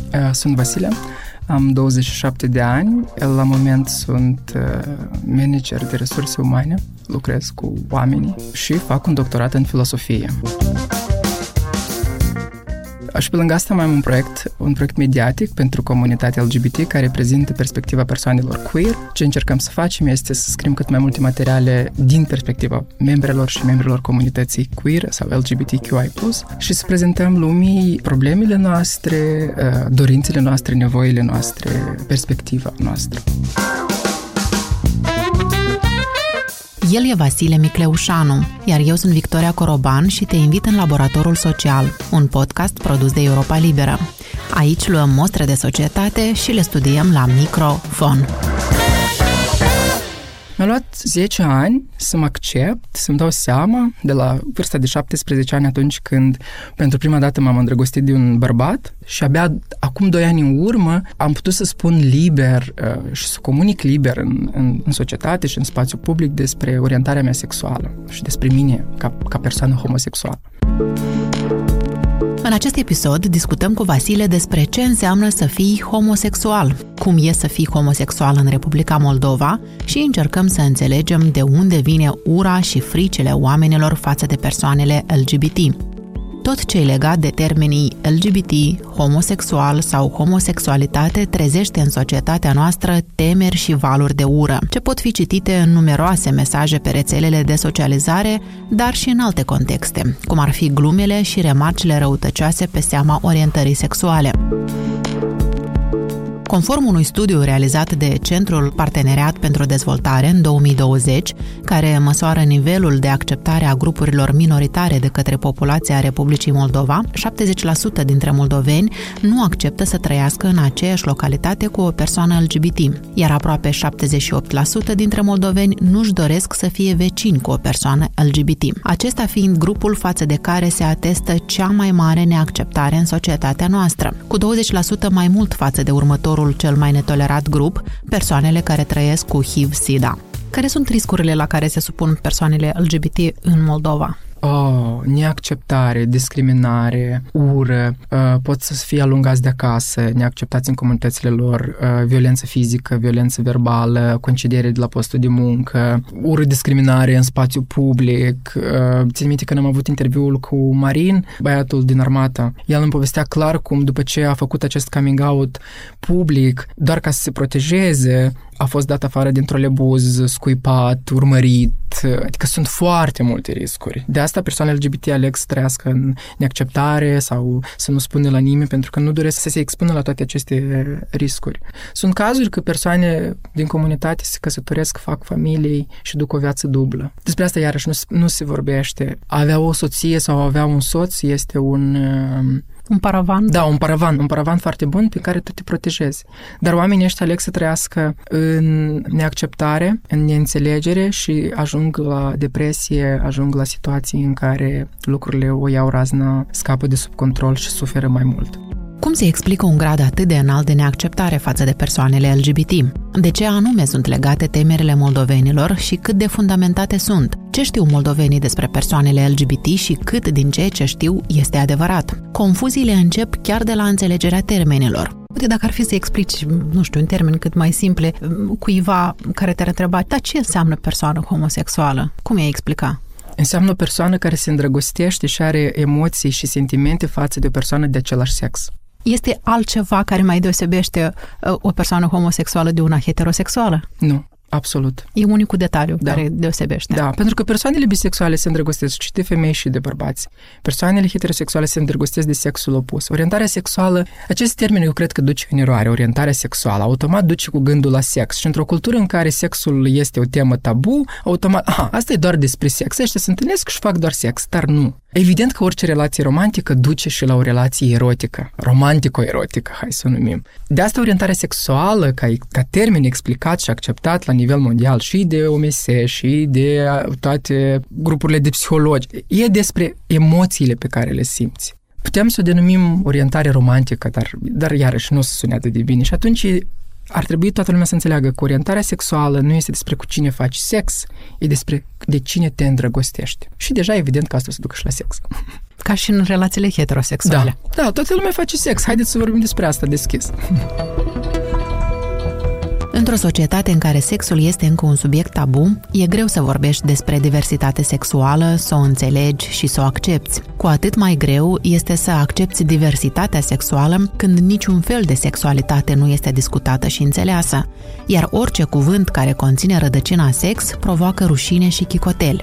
Sunt Vasile, am 27 de ani, la moment sunt manager de resurse umane, lucrez cu oamenii și fac un doctorat în filosofie. Și pe lângă asta mai am un proiect mediatic pentru comunitatea LGBT care prezintă perspectiva persoanelor queer. Ce încercăm să facem este să scriem cât mai multe materiale din perspectiva membrelor și membrilor comunității queer sau LGBTQI+, și să prezentăm lumii problemele noastre, dorințele noastre, nevoile noastre, perspectiva noastră. El e Vasile Micleușanu, iar eu sunt Victoria Coroban și te invit în Laboratorul Social, un podcast produs de Europa Liberă. Aici luăm mostre de societate și le studiem la microfon. Mi-a luat 10 ani să mă accept, să-mi dau seama, de la vârsta de 17 ani, atunci când pentru prima dată m-am îndrăgostit de un bărbat, și abia acum 2 ani în urmă am putut să spun liber și să comunic liber în societate și în spațiu public despre orientarea mea sexuală și despre mine ca persoană homosexuală. În acest episod discutăm cu Vasile despre ce înseamnă să fii homosexual, cum e să fii homosexual în Republica Moldova și încercăm să înțelegem de unde vine ura și fricile oamenilor față de persoanele LGBT. Tot ce e legat de termenii LGBT, homosexual sau homosexualitate trezește în societatea noastră temeri și valuri de ură, ce pot fi citite în numeroase mesaje pe rețelele de socializare, dar și în alte contexte, cum ar fi glumele și remarcile răutăcioase pe seama orientării sexuale. Conform unui studiu realizat de Centrul Parteneriat pentru Dezvoltare în 2020, care măsoară nivelul de acceptare a grupurilor minoritare de către populația Republicii Moldova, 70% dintre moldoveni nu acceptă să trăiască în aceeași localitate cu o persoană LGBT, iar aproape 78% dintre moldoveni nu-și doresc să fie vecini cu o persoană LGBT, acesta fiind grupul față de care se atestă cea mai mare neacceptare în societatea noastră, cu 20% mai mult față de următorul cel mai netolerat grup, persoanele care trăiesc cu HIV-SIDA. Care sunt riscurile la care se supun persoanele LGBT în Moldova? Neacceptare, discriminare, ură, pot să fie alungați de acasă, neacceptați în comunitățile lor, violență fizică, violență verbală, concediere de la postul de muncă, ură, discriminare în spațiu public. Țin minte când am avut interviul cu Marin, băiatul din armată. El îmi povestea clar cum după ce a făcut acest coming out public, doar ca să se protejeze, a fost dat afară din trolebuz, scuipat, urmărit, adică sunt foarte multe riscuri. De asta persoanele LGBT aleg să trăiască în neacceptare sau să nu spună la nimeni pentru că nu doresc să se expună la toate aceste riscuri. Sunt cazuri că persoane din comunitate se căsătoresc, fac familii și duc o viață dublă. Despre asta iarăși nu se vorbește. A avea o soție sau a avea un soț este un paravan? Da, un paravan foarte bun pe care tu te protejezi. Dar oamenii ăștia aleg să trăiască în neacceptare, în neînțelegere și ajung la depresie, ajung la situații în care lucrurile o iau razna, scapă de sub control și suferă mai mult. Cum se explică un grad atât de înalt de neacceptare față de persoanele LGBT? De ce anume sunt legate temerile moldovenilor și cât de fundamentate sunt? Ce știu moldovenii despre persoanele LGBT și cât din ceea ce știu este adevărat? Confuziile încep chiar de la înțelegerea termenilor. Uite, dacă ar fi să explici, nu știu, în termeni cât mai simple, cuiva care te-ar întreba, dar ce înseamnă persoană homosexuală? Cum i-ai explica? Înseamnă o persoană care se îndrăgostește și are emoții și sentimente față de o persoană de același sex. Este altceva care mai deosebește o persoană homosexuală de una heterosexuală? Nu, absolut. E unicul detaliu care deosebește. Da, pentru că persoanele bisexuale se îndrăgostesc și de femei și de bărbați. Persoanele heterosexuale se îndrăgostesc de sexul opus. Orientarea sexuală, acest termen eu cred că duce în eroare. Orientarea sexuală automat duce cu gândul la sex. Și într-o cultură în care sexul este o temă tabu, automat, asta e doar despre sex. Ăștia se întâlnesc și fac doar sex, dar nu. Evident că orice relație romantică duce și la o relație erotică, romantico-erotică, hai să o numim. De asta orientarea sexuală, ca termen explicat și acceptat la nivel mondial și de OMS și de toate grupurile de psihologi, e despre emoțiile pe care le simți. Putem să o denumim orientare romantică, dar iarăși nu se sune atât de bine și atunci Ar trebui toată lumea să înțeleagă că orientarea sexuală nu este despre cu cine faci sex, e despre de cine te îndrăgostești. Și deja evident că asta se ducă și la sex. Ca și în relațiile heterosexuale. Da, toată lumea face sex. Haideți să vorbim despre asta deschis. Într-o societate în care sexul este încă un subiect tabu, e greu să vorbești despre diversitate sexuală, să o înțelegi și să o accepți. Cu atât mai greu este să accepți diversitatea sexuală când niciun fel de sexualitate nu este discutată și înțeleasă, iar orice cuvânt care conține rădăcina sex provoacă rușine și chicoteli.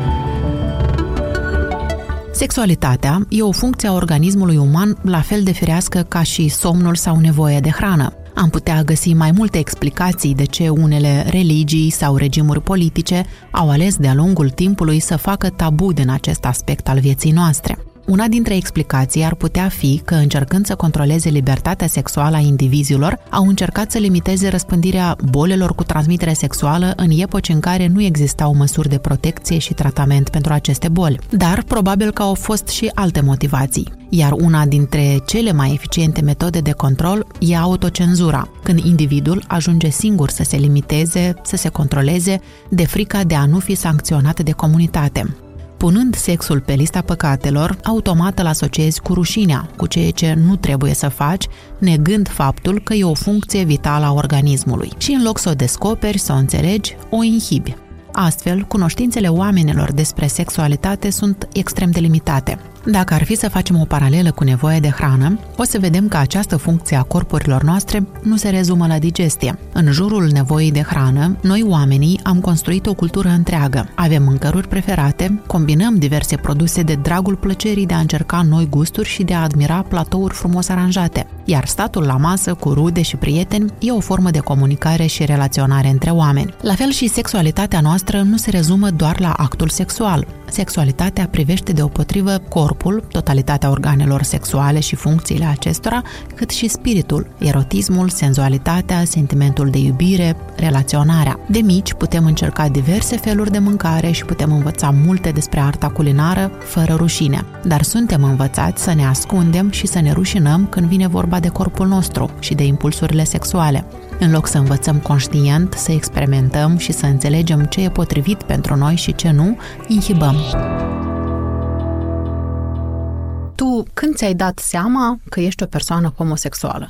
Sexualitatea e o funcție a organismului uman la fel de firească ca și somnul sau nevoia de hrană. Am putea găsi mai multe explicații de ce unele religii sau regimuri politice au ales de-a lungul timpului să facă tabu din acest aspect al vieții noastre. Una dintre explicații ar putea fi că, încercând să controleze libertatea sexuală a indivizilor, au încercat să limiteze răspândirea bolilor cu transmitere sexuală în epoci în care nu existau măsuri de protecție și tratament pentru aceste boli. Dar probabil că au fost și alte motivații. Iar una dintre cele mai eficiente metode de control e autocenzura, când individul ajunge singur să se limiteze, să se controleze, de frica de a nu fi sancționat de comunitate. Punând sexul pe lista păcatelor, automat îl asociezi cu rușinea, cu ceea ce nu trebuie să faci, negând faptul că e o funcție vitală a organismului. Și în loc să o descoperi, să o înțelegi, o inhibi. Astfel, cunoștințele oamenilor despre sexualitate sunt extrem de limitate. Dacă ar fi să facem o paralelă cu nevoia de hrană, o să vedem că această funcție a corpurilor noastre nu se rezumă la digestie. În jurul nevoii de hrană, noi oamenii am construit o cultură întreagă. Avem mâncăruri preferate, combinăm diverse produse de dragul plăcerii de a încerca noi gusturi și de a admira platouri frumos aranjate. Iar statul la masă cu rude și prieteni e o formă de comunicare și relaționare între oameni. La fel și sexualitatea noastră nu se rezumă doar la actul sexual. Sexualitatea privește deopotrivă corpul, totalitatea organelor sexuale și funcțiile acestora, cât și spiritul, erotismul, senzualitatea, sentimentul de iubire, relaționarea. De mici putem încerca diverse feluri de mâncare și putem învăța multe despre arta culinară fără rușine. Dar suntem învățați să ne ascundem și să ne rușinăm când vine vorba de corpul nostru și de impulsurile sexuale. În loc să învățăm conștient, să experimentăm și să înțelegem ce e potrivit pentru noi și ce nu, inhibăm. Tu când ți-ai dat seama că ești o persoană homosexuală?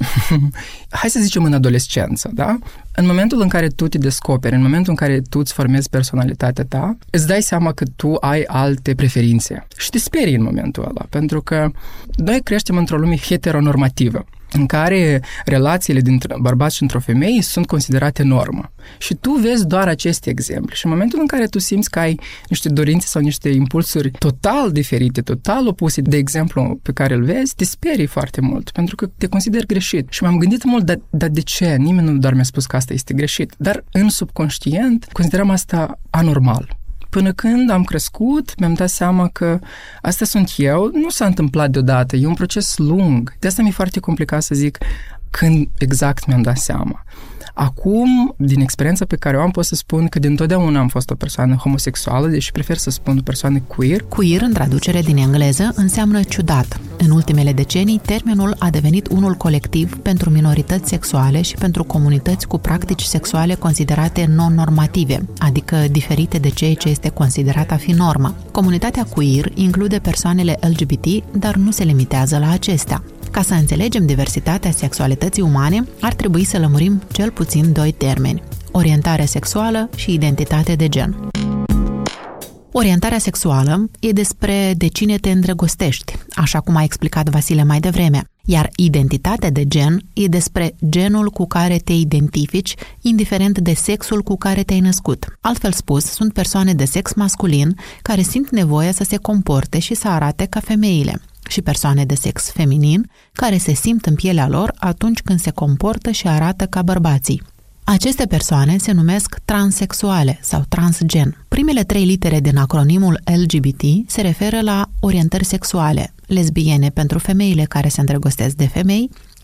Hai să zicem în adolescență, da? În momentul în care tu te descoperi, în momentul în care tu îți formezi personalitatea ta, îți dai seama că tu ai alte preferințe și te sperii în momentul ăla, pentru că noi creștem într-o lume heteronormativă, în care relațiile dintre bărbați și într-o femeie sunt considerate normă. Și tu vezi doar aceste exemple. Și în momentul în care tu simți că ai niște dorințe sau niște impulsuri total diferite, total opuse de exemplu pe care îl vezi, te sperii foarte mult, pentru că te consideri greșit. Și m-am gândit mult, dar de ce? Nimeni nu doar mi-a spus că asta este greșit. Dar în subconștient consideram asta anormal. Până când am crescut, mi-am dat seama că asta sunt eu, nu s-a întâmplat deodată, e un proces lung. De asta mi-e foarte complicat să zic când exact mi-am dat seama. Acum, din experiența pe care o am, pot să spun că dintotdeauna am fost o persoană homosexuală, deși prefer să spun o persoană queer. Queer, în traducere din engleză, înseamnă ciudat. În ultimele decenii, termenul a devenit unul colectiv pentru minorități sexuale și pentru comunități cu practici sexuale considerate non-normative, adică diferite de ceea ce este considerat a fi normă. Comunitatea queer include persoanele LGBT, dar nu se limitează la acestea. Ca să înțelegem diversitatea sexualității umane, ar trebui să lămurim cel puțin 2 termeni: orientare sexuală și identitate de gen. Orientarea sexuală e despre de cine te îndrăgostești, așa cum a explicat Vasile mai devreme, iar identitatea de gen e despre genul cu care te identifici, indiferent de sexul cu care te-ai născut. Altfel spus, sunt persoane de sex masculin care simt nevoia să se comporte și să arate ca femeile, și persoane de sex feminin care se simt în pielea lor atunci când se comportă și arată ca bărbații. Aceste persoane se numesc transexuale sau transgen. Primele 3 litere din acronimul LGBT se referă la orientări sexuale: lesbiene pentru femeile care se îndrăgostesc de femei,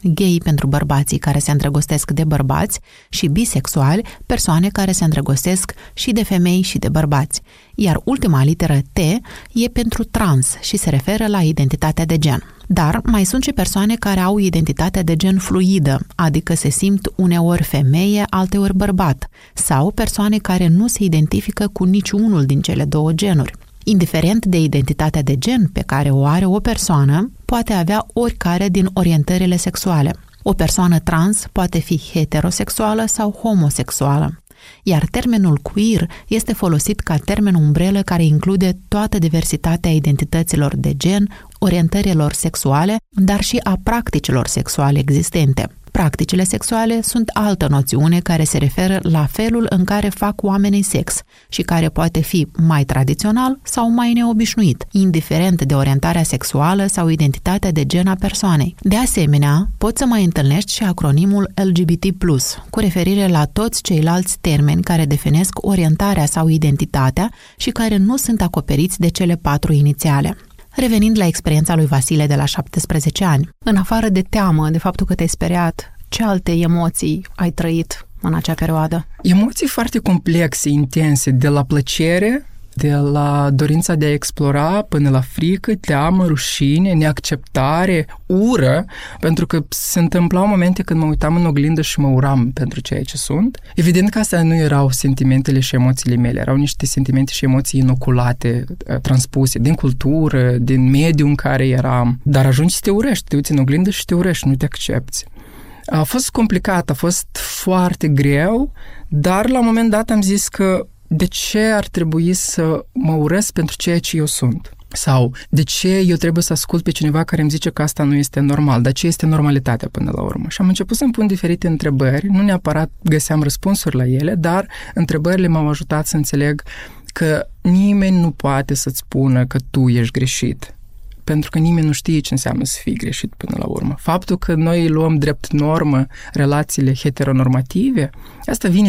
gay pentru bărbații care se îndrăgostesc de bărbați și bisexuali, persoane care se îndrăgostesc și de femei și de bărbați. Iar ultima literă T e pentru trans și se referă la identitatea de gen. Dar mai sunt și persoane care au identitatea de gen fluidă, adică se simt uneori femeie, alteori bărbat, sau persoane care nu se identifică cu niciunul din cele două genuri. Indiferent de identitatea de gen pe care o are o persoană, poate avea oricare din orientările sexuale. O persoană trans poate fi heterosexuală sau homosexuală. Iar termenul queer este folosit ca termen umbrelă care include toată diversitatea identităților de gen, orientărilor sexuale, dar și a practicilor sexuale existente. Practicile sexuale sunt altă noțiune care se referă la felul în care fac oamenii sex și care poate fi mai tradițional sau mai neobișnuit, indiferent de orientarea sexuală sau identitatea de gen a persoanei. De asemenea, poți să mai întâlnești și acronimul LGBT+, cu referire la toți ceilalți termeni care definesc orientarea sau identitatea și care nu sunt acoperiți de cele 4 inițiale. Revenind la experiența lui Vasile de la 17 ani, în afară de teamă, de faptul că te-ai speriat, ce alte emoții ai trăit în acea perioadă? Emoții foarte complexe, intense, de la plăcere, de la dorința de a explora până la frică, teamă, rușine, neacceptare, ură, pentru că se întâmplau momente când mă uitam în oglindă și mă uram pentru ceea ce sunt. Evident că astea nu erau sentimentele și emoțiile mele, erau niște sentimente și emoții inoculate, transpuse din cultură, din mediul în care eram. Dar ajungi să te urești, te uiți în oglindă și te urești, nu te accepți. A fost complicat, a fost foarte greu, dar la un moment dat am zis că de ce ar trebui să mă urăsc pentru ceea ce eu sunt? Sau de ce eu trebuie să ascult pe cineva care îmi zice că asta nu este normal? Dar ce este normalitatea până la urmă? Și am început să-mi pun diferite întrebări, nu neapărat găseam răspunsuri la ele, dar întrebările m-au ajutat să înțeleg că nimeni nu poate să-ți spună că tu ești greșit. Pentru că nimeni nu știe ce înseamnă să fii greșit până la urmă. Faptul că noi luăm drept normă relațiile heteronormative, asta vine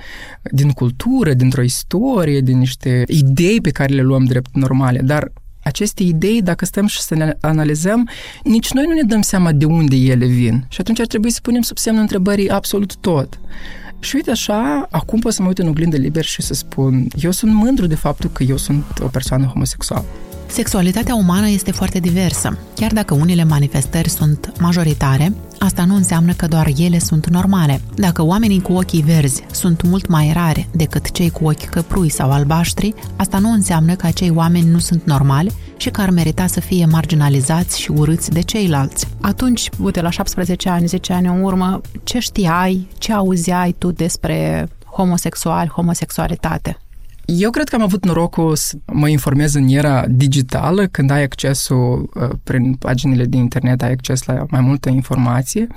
din cultură, dintr-o istorie, din niște idei pe care le luăm drept normale, dar aceste idei, dacă stăm și să le analizăm, nici noi nu ne dăm seama de unde ele vin. Și atunci ar trebui să punem sub semnul întrebării absolut tot. Și uite așa, acum pot să mă uit în oglindă liber și să spun, eu sunt mândru de faptul că eu sunt o persoană homosexuală. Sexualitatea umană este foarte diversă. Chiar dacă unele manifestări sunt majoritare, asta nu înseamnă că doar ele sunt normale. Dacă oamenii cu ochii verzi sunt mult mai rari decât cei cu ochi căprui sau albaștri, asta nu înseamnă că acei oameni nu sunt normali și că ar merita să fie marginalizați și urâți de ceilalți. Atunci, uite, la 17 ani, 10 ani în urmă, ce știai, ce auzeai tu despre homosexuali, homosexualitate? Eu cred că am avut norocul să mă informez în era digitală, când ai accesul prin paginile de internet, ai acces la mai multă informație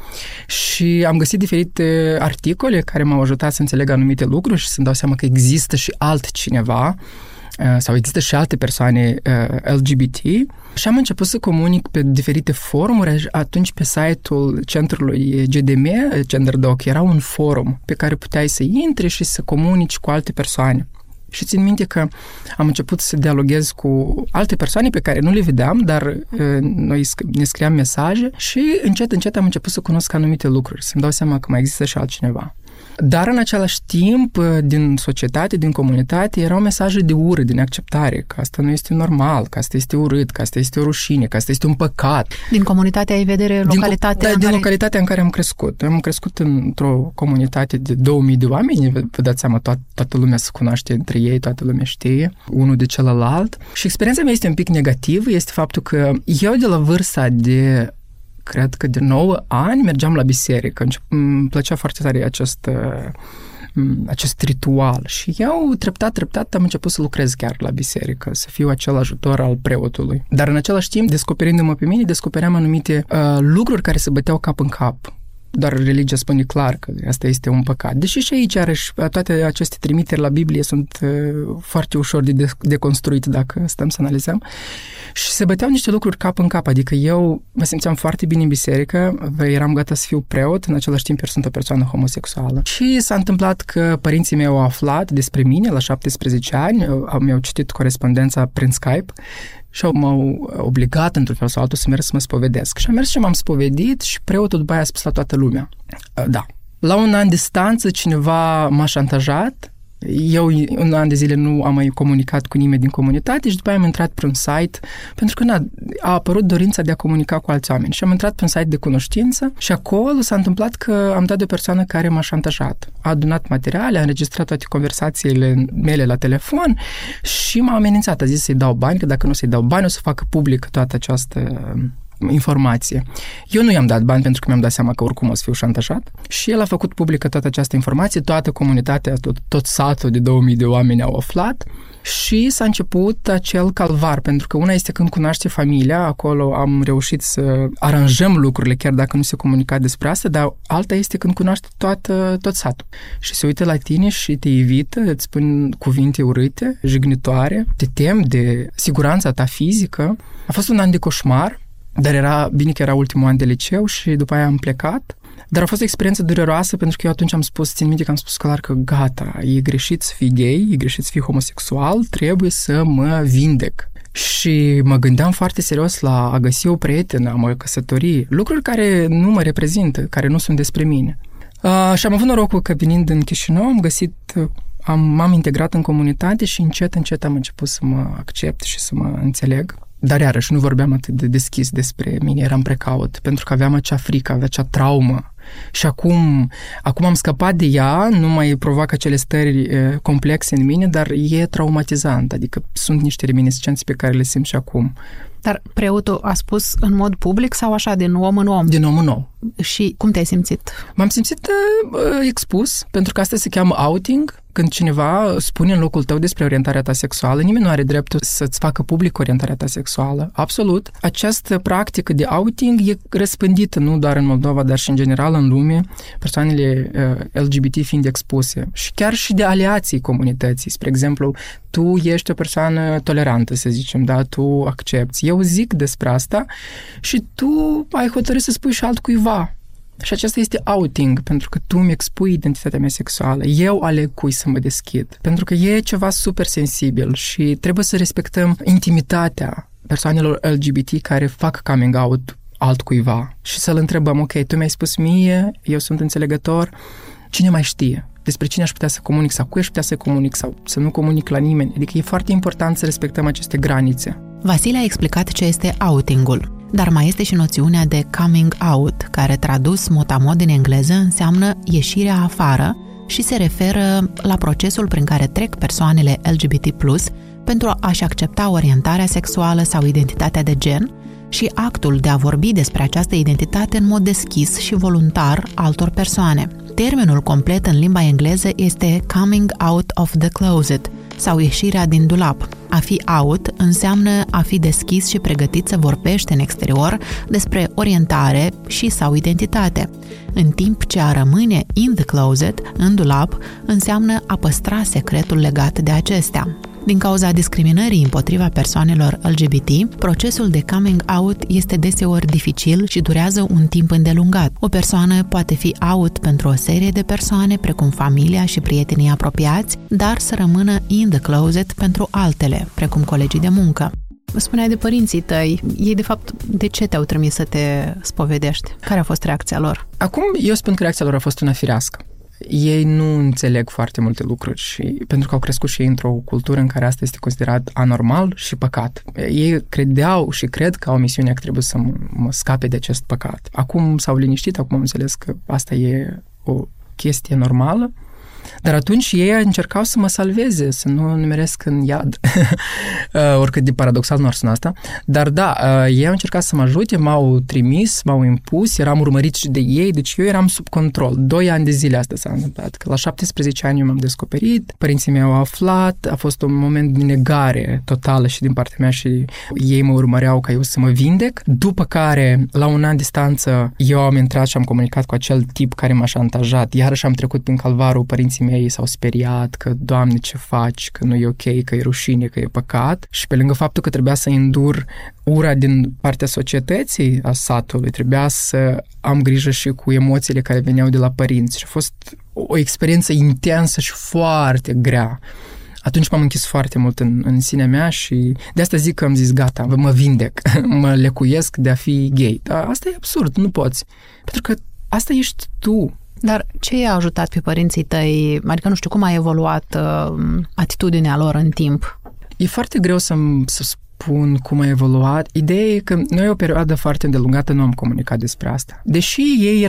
și am găsit diferite articole care m-au ajutat să înțeleg anumite lucruri și să-mi dau seama că există și altcineva sau există și alte persoane LGBT și am început să comunic pe diferite forumuri. Atunci pe site-ul centrului GDM, GenderDoc, era un forum pe care puteai să intri și să comunici cu alte persoane. Și țin minte că am început să dialoghez cu alte persoane pe care nu le vedeam, dar noi ne scriam mesaje și încet am început să cunosc anumite lucruri, să-mi dau seama că mai există și altcineva. Dar în același timp, din societate, din comunitate, erau mesaje de ură, de neacceptare, că asta nu este normal, că asta este urât, că asta este o rușine, că asta este un păcat. Din comunitatea ai vedere localitatea din localitatea în care am crescut. Am crescut într-o comunitate de 2000 de oameni, vă dați seama, toată lumea se cunoaște între ei, toată lumea știe unul de celălalt. Și experiența mea este un pic negativă, este faptul că eu de la vârsta de cred că de 9 ani mergeam la biserică. Îmi plăcea foarte tare acest ritual și eu treptat am început să lucrez chiar la biserică, să fiu acel ajutor al preotului. Dar în același timp, descoperindu-mă pe mine, descopeream anumite lucruri care se băteau cap în cap. Doar religia spune clar că asta este un păcat. Deși și aici, iarăși, toate aceste trimiteri la Biblie sunt foarte ușor de deconstruit dacă stăm să analizăm. Și se băteau niște lucruri cap în cap, adică eu mă simțeam foarte bine în biserică, eram gata să fiu preot, în același timp eu sunt o persoană homosexuală. Și s-a întâmplat că părinții mei au aflat despre mine la 17 ani, mi-au citit corespondența prin Skype și m-au obligat într-un fel sau altul să merg să mă spovedesc. Și am mers și m-am spovedit și preotul după aia a spus la toată lumea. Da. La un an distanță cineva m-a șantajat. Eu un an de zile nu am mai comunicat cu nimeni din comunitate și după aia am intrat pe un site, pentru că a apărut dorința de a comunica cu alți oameni. Și am intrat pe un site de cunoștință și acolo s-a întâmplat că am dat de o persoană care m-a șantajat. A adunat materiale, a înregistrat toate conversațiile mele la telefon și m-a amenințat. A zis să-i dau bani, că dacă nu să-i dau bani o să facă public toată această informație. Eu nu i-am dat bani pentru că mi-am dat seama că oricum o să fiu șantajat și el a făcut publică toată această informație, toată comunitatea, tot satul de 2000 de oameni au aflat și s-a început acel calvar, pentru că una este când cunoaște familia, acolo am reușit să aranjăm lucrurile chiar dacă nu se comunica despre asta, dar alta este când cunoaște tot satul și se uită la tine și te evită, îți spun cuvinte urâte, jignitoare, te tem de siguranța ta fizică. A fost un an de coșmar, dar era bine că era ultimul an de liceu și după aia am plecat. Dar a fost o experiență dureroasă pentru că eu atunci țin minte că am spus clar că gata, e greșit să fii gay, e greșit să fii homosexual, trebuie să mă vindec. Și mă gândeam foarte serios la a găsi o prietenă, a mă căsători, lucruri care nu mă reprezintă, care nu sunt despre mine. Și am avut norocul că venind în Chișinău m-am integrat în comunitate și încet am început să mă accept și să mă înțeleg. Dar iarăși nu vorbeam atât de deschis despre mine, eram precaut, pentru că aveam acea frică, aveam acea traumă. Și acum am scăpat de ea, nu mai provoacă acele stări complexe în mine, dar e traumatizant, adică sunt niște reminiscențe pe care le simt și acum. Dar preotul a spus în mod public sau așa, din om în om? Din om în om. Și cum te-ai simțit? M-am simțit expus, pentru că asta se cheamă outing. Când cineva spune în locul tău despre orientarea ta sexuală, nimeni nu are dreptul să-ți facă public orientarea ta sexuală. Absolut. Această practică de outing e răspândită nu doar în Moldova, dar și în general în lume, persoanele LGBT fiind expuse. Și chiar și de aliații comunității. Spre exemplu, tu ești o persoană tolerantă, să zicem, da? Tu accepti. Eu zic despre asta și tu ai hotărât să spui și altcuiva. Și acesta este outing, pentru că tu îmi expui identitatea mea sexuală. Eu aleg cui să mă deschid. Pentru că e ceva super sensibil și trebuie să respectăm intimitatea persoanelor LGBT care fac coming out altcuiva. Și să-l întrebăm, ok, tu mi-ai spus mie, eu sunt înțelegător, cine mai știe? Despre cine aș putea să comunic sau cui aș putea să comunic sau să nu comunic la nimeni. Adică e foarte important să respectăm aceste granițe. Vasile a explicat ce este outingul. Dar mai este și noțiunea de coming out, care tradus mot-a-mod din engleză înseamnă ieșirea afară și se referă la procesul prin care trec persoanele LGBT+, pentru a-și accepta orientarea sexuală sau identitatea de gen și actul de a vorbi despre această identitate în mod deschis și voluntar altor persoane. Termenul complet în limba engleză este coming out of the closet sau ieșirea din dulap. A fi out înseamnă a fi deschis și pregătit să vorbești în exterior despre orientare și sau identitate, în timp ce a rămâne in the closet, în dulap, înseamnă a păstra secretul legat de acestea. Din cauza discriminării împotriva persoanelor LGBT, procesul de coming out este deseori dificil și durează un timp îndelungat. O persoană poate fi out pentru o serie de persoane, precum familia și prietenii apropiați, dar să rămână in the closet pentru altele, precum colegii de muncă. Spuneai de părinții tăi. Ei, de fapt, de ce te-au trimis să te spovedești? Care a fost reacția lor? Acum, eu spun că reacția lor a fost una firească. Ei nu înțeleg foarte multe lucruri și pentru că au crescut și ei într-o cultură în care asta este considerat anormal și păcat. Ei credeau și cred că au misiunea că trebuie să mă scape de acest păcat. Acum s-au liniștit, acum am înțeles că asta e o chestie normală, dar atunci ei încercau să mă salveze, să nu nimeresc în iad. Oricât de paradoxal nu ar suna asta. Dar da, ei au încercat să mă ajute, m-au trimis, m-au impus, eram urmărit și de ei, deci eu eram sub control. 2 ani de zile asta s-a întâmplat. Că la 17 ani eu m-am descoperit, părinții mei au aflat, a fost un moment de negare totală și din partea mea și ei mă urmăreau ca eu să mă vindec. După care, la un an distanță, eu am intrat și am comunicat cu acel tip care m-a șantajat. Iarăși am trecut prin calvarul, părinții mei s-au speriat că, Doamne, ce faci, că nu e ok, că e rușine, că e păcat. Și pe lângă faptul că trebuia să îndur ura din partea societății, a satului, trebuia să am grijă și cu emoțiile care veneau de la părinți. Și a fost o experiență intensă și foarte grea. atunci m-am închis foarte mult în sinea mea și de asta zic că am zis gata, mă vindec, mă lecuiesc de a fi gay. Dar asta e absurd, nu poți. Pentru că asta ești tu. Dar ce i-a ajutat pe părinții tăi? Adică nu știu, cum a evoluat atitudinea lor în timp? E foarte greu să spun cum a evoluat. Ideea e că noi o perioadă foarte îndelungată nu am comunicat despre asta. Deși ei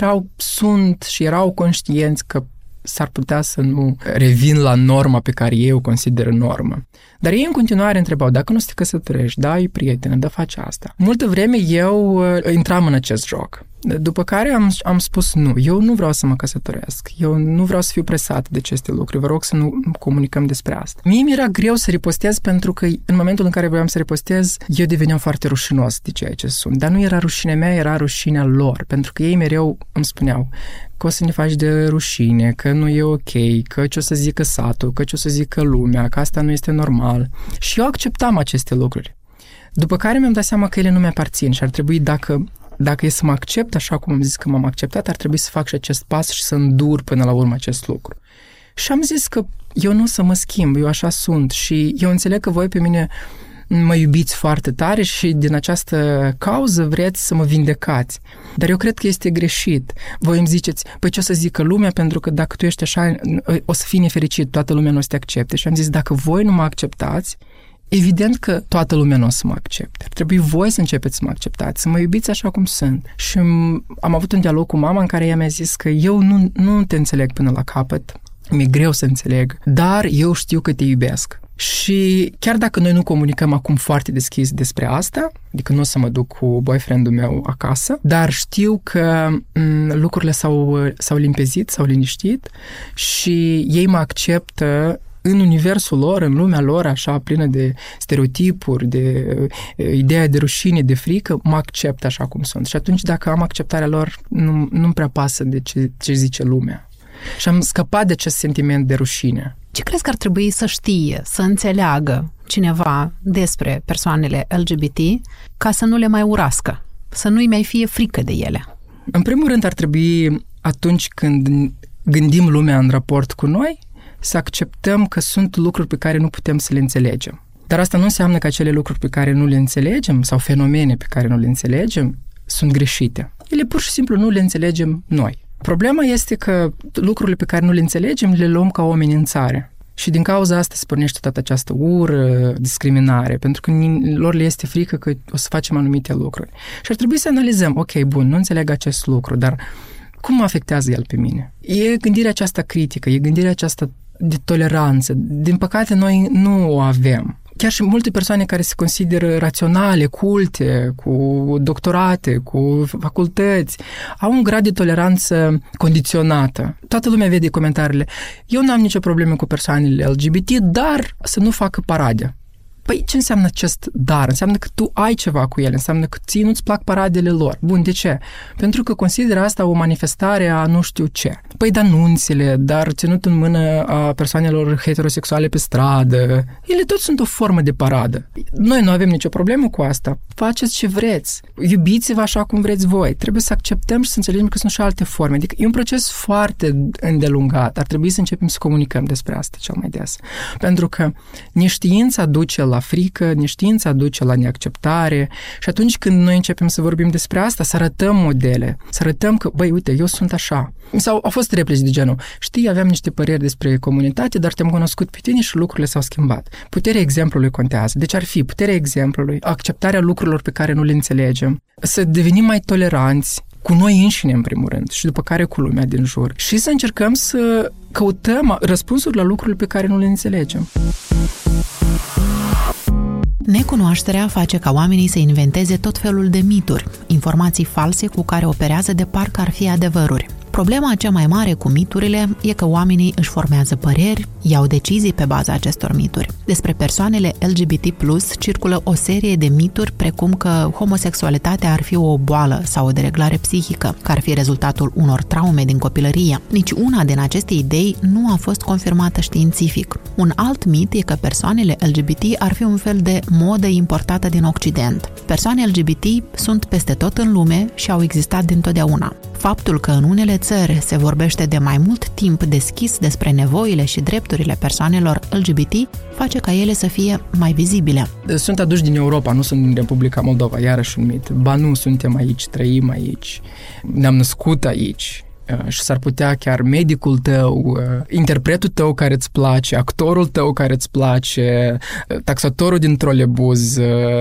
erau conștienți că s-ar putea să nu revin la norma pe care ei o consideră normă. Dar ei în continuare întrebau, dacă nu te căsătorești, da, ai prietenă, da, faci asta. Multă vreme eu intram în acest joc. După care am spus nu, eu nu vreau să mă căsătoresc, eu nu vreau să fiu presat de aceste lucruri, vă rog să nu comunicăm despre asta. Mie mi-era greu să ripostez pentru că în momentul în care voiam să ripostez, eu deveneam foarte rușinos de ceea ce sunt. Dar nu era rușinea mea, era rușinea lor, pentru că ei mereu îmi spuneau că o să ne faci de rușine, că nu e ok, că ce o să zică satul, că ce o să zică lumea, că asta nu este normal. Și eu acceptam aceste lucruri. După care mi-am dat seama că ele nu mi-aparțin și ar trebui, dacă e să mă accept, așa cum am zis că m-am acceptat, ar trebui să fac și acest pas și să îndur până la urmă acest lucru. Și am zis că eu nu o să mă schimb, eu așa sunt și eu înțeleg că voi pe mine mă iubiți foarte tare și din această cauză vreți să mă vindecați. Dar eu cred că este greșit. Voi îmi ziceți, păi ce o să zică lumea, pentru că dacă tu ești așa, o să fii nefericit, toată lumea nu o să te accepte. Și am zis, dacă voi nu mă acceptați, evident că toată lumea nu o să mă accepte. Ar trebui voi să începeți să mă acceptați, să mă iubiți așa cum sunt. Și am avut un dialog cu mama în care ea mi-a zis că eu nu te înțeleg până la capăt, mi-e greu să înțeleg, dar eu știu că te iubesc. Și chiar dacă noi nu comunicăm acum foarte deschis despre asta, adică nu o să mă duc cu boyfriend-ul meu acasă, dar știu că lucrurile s-au limpezit, s-au liniștit și ei mă acceptă în universul lor, în lumea lor, așa plină de stereotipuri, de ideea de rușine, de frică, mă accept așa cum sunt. Și atunci, dacă am acceptarea lor, nu-mi prea pasă de ce zice lumea. Și am scăpat de acest sentiment de rușine. Ce crezi că ar trebui să știe, să înțeleagă cineva despre persoanele LGBT ca să nu le mai urască, să nu-i mai fie frică de ele? În primul rând, ar trebui, atunci când gândim lumea în raport cu noi, să acceptăm că sunt lucruri pe care nu putem să le înțelegem. Dar asta nu înseamnă că acele lucruri pe care nu le înțelegem sau fenomene pe care nu le înțelegem sunt greșite. Ele pur și simplu nu le înțelegem noi. Problema este că lucrurile pe care nu le înțelegem le luăm ca o amenințare. Și din cauza asta se pornește toată această ură, discriminare, pentru că lor le este frică că o să facem anumite lucruri. Și ar trebui să analizăm, ok, bun, nu înțeleg acest lucru, dar cum mă afectează el pe mine? E gândirea aceasta critică, e gândirea aceasta de toleranță. Din păcate, noi nu o avem. Chiar și multe persoane care se consideră raționale, culte, cu doctorate, cu facultăți, au un grad de toleranță condiționată. Toată lumea vede comentariile. Eu nu am nicio problemă cu persoanele LGBT, dar să nu facă parade. Păi ce înseamnă acest dar? Înseamnă că tu ai ceva cu ele, înseamnă că ție nu-ți plac paradele lor. Bun, de ce? Pentru că consideră asta o manifestare a nu știu ce. Păi anunțele, dar ținut în mână a persoanelor heterosexuale pe stradă, ele tot sunt o formă de paradă. Noi nu avem nicio problemă cu asta. Faceți ce vreți. Iubiți-vă așa cum vreți voi. Trebuie să acceptăm și să înțelegem că sunt și alte forme. Adică e un proces foarte îndelungat. Ar trebui să începem să comunicăm despre asta cel mai des. Pentru că neștiința duce la frică, neștiința duce la neacceptare și atunci când noi începem să vorbim despre asta, să arătăm modele, să arătăm că, băi, uite, eu sunt așa. Sau au fost replici de genul, știi, aveam niște păreri despre comunitate, dar te-am cunoscut pe tine și lucrurile s-au schimbat. Puterea exemplului contează. Deci ar fi puterea exemplului, acceptarea lucrurilor pe care nu le înțelegem, să devenim mai toleranți cu noi înșine, în primul rând, și după care cu lumea din jur. Și să încercăm să căutăm răspunsuri la lucrurile pe care nu le înțelegem. Necunoașterea face ca oamenii să inventeze tot felul de mituri, informații false cu care operează de parcă ar fi adevăruri. Problema cea mai mare cu miturile e că oamenii își formează păreri, iau decizii pe baza acestor mituri. Despre persoanele LGBT+, circulă o serie de mituri precum că homosexualitatea ar fi o boală sau o dereglare psihică, că ar fi rezultatul unor traume din copilărie. Nici una din aceste idei nu a fost confirmată științific. Un alt mit e că persoanele LGBT ar fi un fel de modă importată din Occident. Persoane LGBT sunt peste tot în lume și au existat dintotdeauna. Faptul că în unele țări se vorbește de mai mult timp deschis despre nevoile și drepturile persoanelor LGBT face ca ele să fie mai vizibile. Sunt aduși din Europa, nu sunt din Republica Moldova, iarăși un mit. Ba nu, suntem aici, trăim aici, ne-am născut aici. Și s-ar putea chiar medicul tău, interpretul tău care îți place, actorul tău care îți place, taxatorul din trolebuz,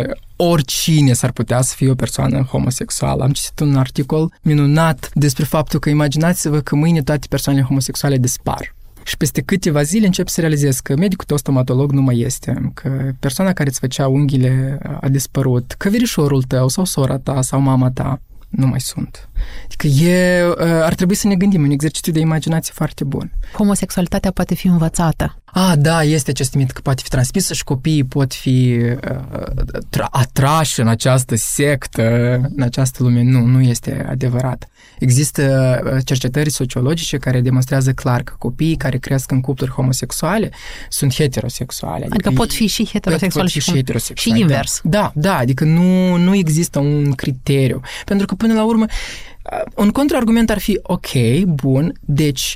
oricine s-ar putea să fie o persoană homosexuală. Am citit un articol minunat despre faptul că imaginați-vă că mâine toate persoanele homosexuale dispar. Și peste câteva zile încep să realizezi că medicul tău stomatolog nu mai este, că persoana care îți făcea unghiile a dispărut, că verișorul tău sau sora ta sau mama ta nu mai sunt. Adică ar trebui să ne gândim, un exercițiu de imaginație foarte bun. Homosexualitatea poate fi învățată. Da, este acest mit că poate fi transmisă și copiii pot fi atrași în această sectă, în această lume. Nu este adevărat. Există cercetări sociologice care demonstrează clar că copiii care cresc în cupluri homosexuale sunt heterosexuale. Adică pot fi și heterosexuali și heterosexuali. Și invers. Da, adică nu există un criteriu. Pentru că până la urmă un contraargument ar fi, ok, bun, deci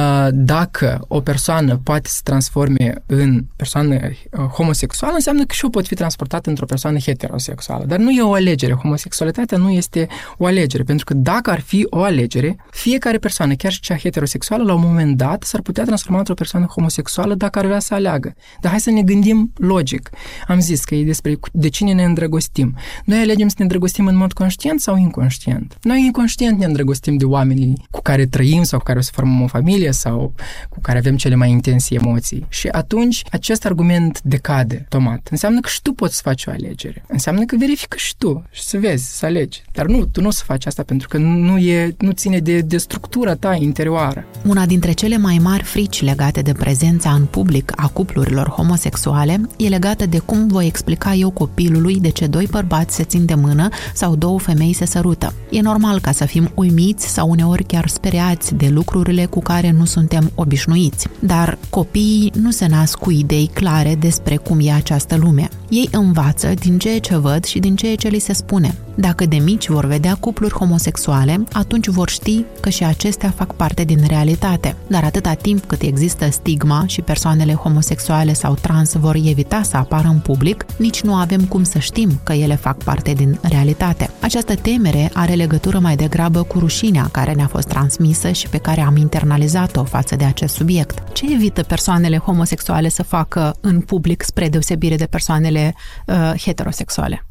dacă o persoană poate să transforme în persoană homosexuală, înseamnă că și eu pot fi transportat într-o persoană heterosexuală. Dar nu e o alegere. Homosexualitatea nu este o alegere, pentru că dacă ar fi o alegere, fiecare persoană, chiar și cea heterosexuală, la un moment dat s-ar putea transforma într-o persoană homosexuală dacă ar vrea să aleagă. Dar hai să ne gândim logic. Am zis că e despre de cine ne îndrăgostim. Noi alegem să ne îndrăgostim în mod conștient sau inconștient? Noi inconștient ne îndrăgostim de oamenii cu care trăim sau cu care o să formăm o familie sau cu care avem cele mai intense emoții. Și atunci acest argument decade automat. Înseamnă că și tu poți să faci o alegere. Înseamnă că verifică și tu și să vezi, să alegi. Dar tu nu o să faci asta pentru că nu ține de structura ta interioară. Una dintre cele mai mari frici legate de prezența în public a cuplurilor homosexuale e legată de cum voi explica eu copilului de ce doi bărbați se țin de mână sau două femei se sărută. E normal ca să fim uimiți sau uneori chiar speriați de lucrurile cu care nu suntem obișnuiți. Dar copiii nu se nasc cu idei clare despre cum e această lume. Ei învață din ceea ce văd și din ceea ce li se spune. Dacă de mici vor vedea cupluri homosexuale, atunci vor ști că și acestea fac parte din realitate. Dar atâta timp cât există stigma și persoanele homosexuale sau trans vor evita să apară în public, nici nu avem cum să știm că ele fac parte din realitate. Această temere are legătură mai degrabă cu rușinea care ne-a fost transmisă și pe care am internalizat-o față de acest subiect. Ce evită persoanele homosexuale să facă în public spre deosebire de persoanele heterosexuale?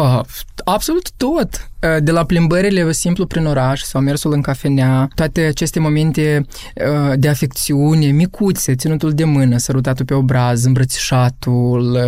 Absolut tot. De la plimbările simplu prin oraș sau mersul în cafenea, toate aceste momente de afecțiune, micuțe, ținutul de mână, sărutatul pe obraz, îmbrățișatul,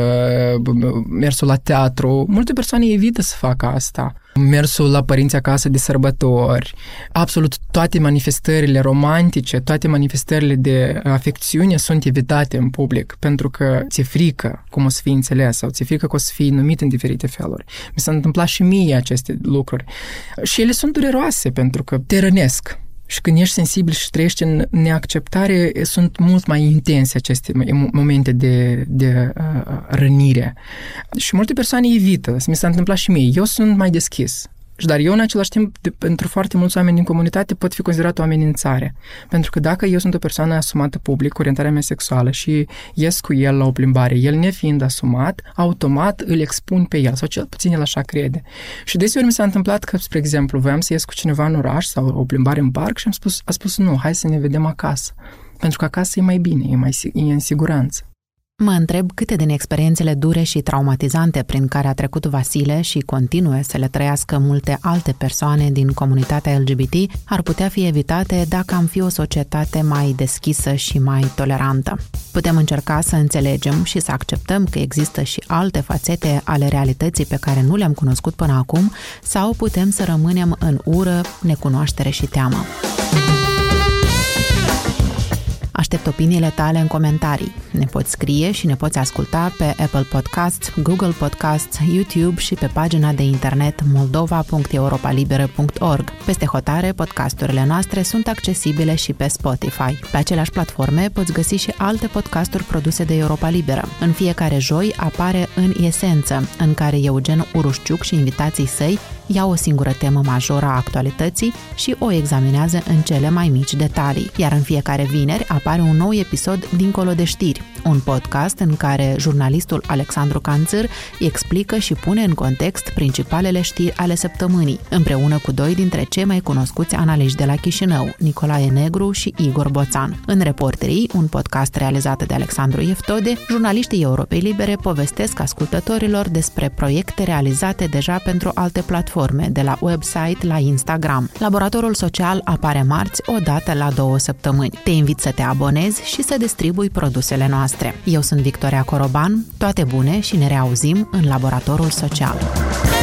mersul la teatru. Multe persoane evită să facă asta. Mersul la părinți acasă de sărbători, absolut toate manifestările romantice, toate manifestările de afecțiune sunt evitate în public, pentru că ți-e frică cum o să fii înțeles sau ți-e frică că o să fii numit în diferite feluri. Mi s-a întâmplat și mie aceste lucruri. Și ele sunt dureroase pentru că te rănesc. Și când ești sensibil și trăiești în neacceptare, sunt mult mai intense aceste momente de rănire. Și multe persoane evită. Mi s-a întâmplat și mie. Eu sunt mai deschis. Dar eu, în același timp, pentru foarte mulți oameni din comunitate, pot fi considerat o amenințare. Pentru că dacă eu sunt o persoană asumată public, cu orientarea mea sexuală, și ies cu el la o plimbare, el nefiind asumat, automat îl expun pe el, sau cel puțin el așa crede. Și deseori mi s-a întâmplat că, spre exemplu, voiam să ies cu cineva în oraș sau o plimbare în parc și a spus nu, hai să ne vedem acasă. Pentru că acasă e mai bine, e în siguranță. Mă întreb câte din experiențele dure și traumatizante prin care a trecut Vasile și continuă să le trăiască multe alte persoane din comunitatea LGBT ar putea fi evitate dacă am fi o societate mai deschisă și mai tolerantă. Putem încerca să înțelegem și să acceptăm că există și alte fațete ale realității pe care nu le-am cunoscut până acum, sau putem să rămânem în ură, necunoaștere și teamă. Aștept opiniile tale în comentarii. Ne poți scrie și ne poți asculta pe Apple Podcasts, Google Podcasts, YouTube și pe pagina de internet moldova.europalibera.org. Peste hotare, podcasturile noastre sunt accesibile și pe Spotify. Pe aceleași platforme poți găsi și alte podcasturi produse de Europa Liberă. În fiecare joi apare În Esență, în care Eugen Urușciuc și invitații săi ia o singură temă majoră a actualității și o examinează în cele mai mici detalii. Iar în fiecare vineri apare un nou episod Dincolo de știri, un podcast în care jurnalistul Alexandru Canțăr explică și pune în context principalele știri ale săptămânii, împreună cu doi dintre cei mai cunoscuți analiști de la Chișinău, Nicolae Negru și Igor Boțan. În Reporterii, un podcast realizat de Alexandru Eftode, jurnaliștii Europei Libere povestesc ascultătorilor despre proiecte realizate deja pentru alte platforme, de la website la Instagram. Laboratorul social apare marți o dată la 2 săptămâni. Te invit să te abonezi și să distribui produsele noastre. Eu sunt Victoria Coroban, toate bune și ne reauzim în Laboratorul Social.